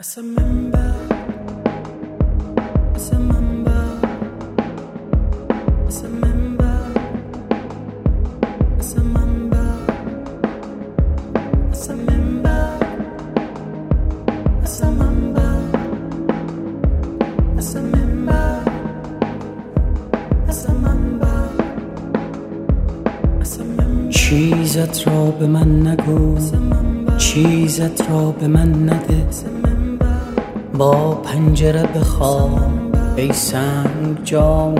چیزت را به من نگو، چیزت را به من نده، با پنجره بخواب ای سنگ جان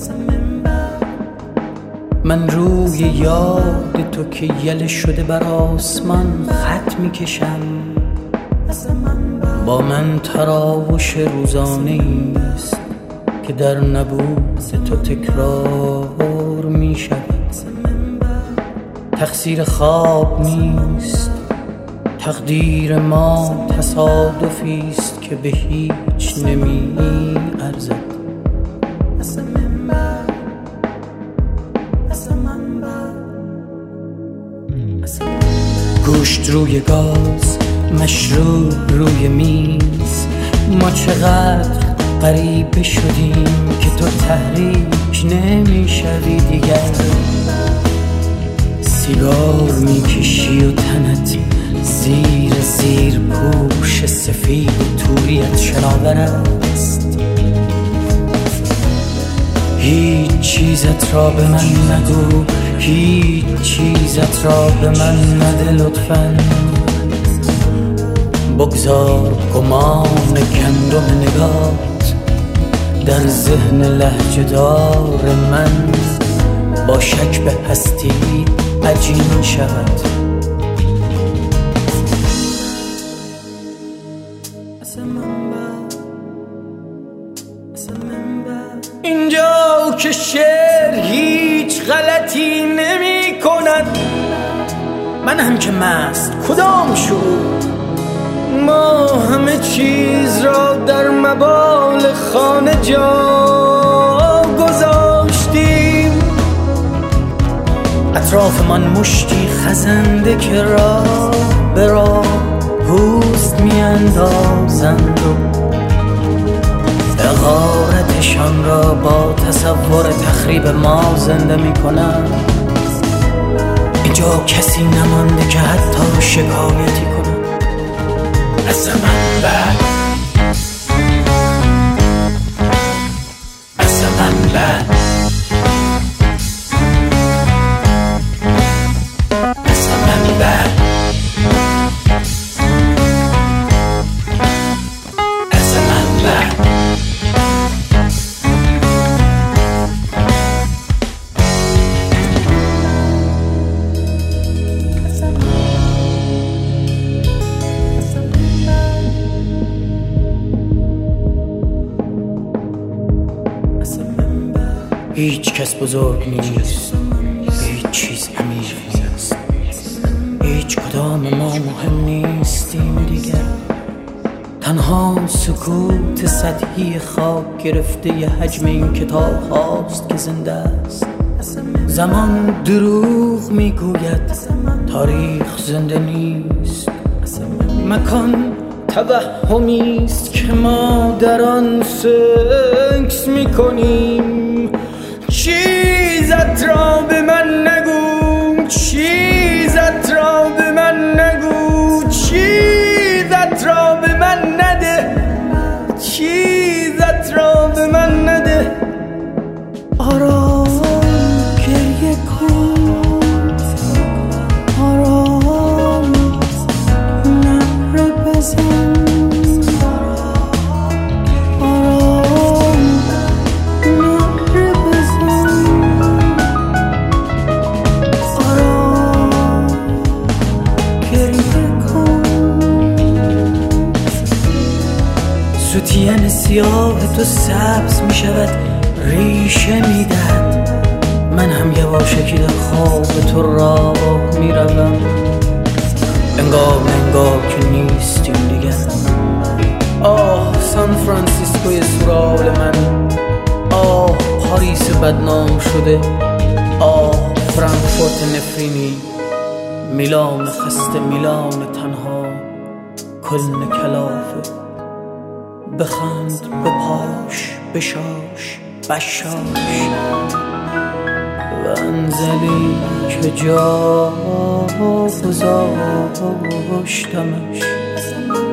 من روی یاد تو که یله شده بر آسمان خط میکشم. با من تراوش روزانه ایست که در نبود تو تکرار میشود. تقصیر خواب نیست، تقدیر ما تصادفیست که به هیچ نمی ارزد. گوشت روی گاز، مشروب روی میز، ما چقدر غریبه شدیم که تو تحریک نمیشوی دیگر. سیگار میکشی و تنت زیر پوش سفید توریت شناور است. هیچ چیزت را به من نگو، هیچ چیزت را به من نده لطفاً. بگذار گمان گندم نگات در ذهن لهجه‌دار من با شک به هستی عجین شود. اینجا که شعر هیچ غلطی نمی کند، من هم که مست کدام شد. ما همه چیز را در مبال خانه جا گذاشتیم. اطراف من مشتی خزنده که راه به راه پوست می اندازند و حقارتشان را با تصور تخریب ما زنده می کنند. اینجا کسی نمانده که حتی شکایتی کنند. از منبع از منبع از منبع از منبع هیچ کس بزرگ نیست، هیچ چیز امیر نیست، هیچ کدام ما مهم نیستیم دیگر. تنها سکوت سطحی خاک گرفته ی حجم این کتاب هاست که زنده است. زمان دروغ میگوید، تاریخ زنده نیست. مکان توهمیست که ما در آن سکس میکنیم. چیزت را به من نگو، چیزت را به من نگو، چیزت را به من نده، چیزت را به من نده. آرام گریه کن، آرام نعره بزن، ستین سیاه تو سبز می شود، ریشه می دهد. من هم یواشکی در خواب تو راه می روم. انگار که نیستیم دیگر. آه سان فرانسیسکوی سرال من، آه پاریس بدنام شده، آه فرانکفورت نفرینی، میلان خسته، میلان تنها، کلن کلافه. بخند بپاش بشاش بشاش و انزلی که جا گذاشتمش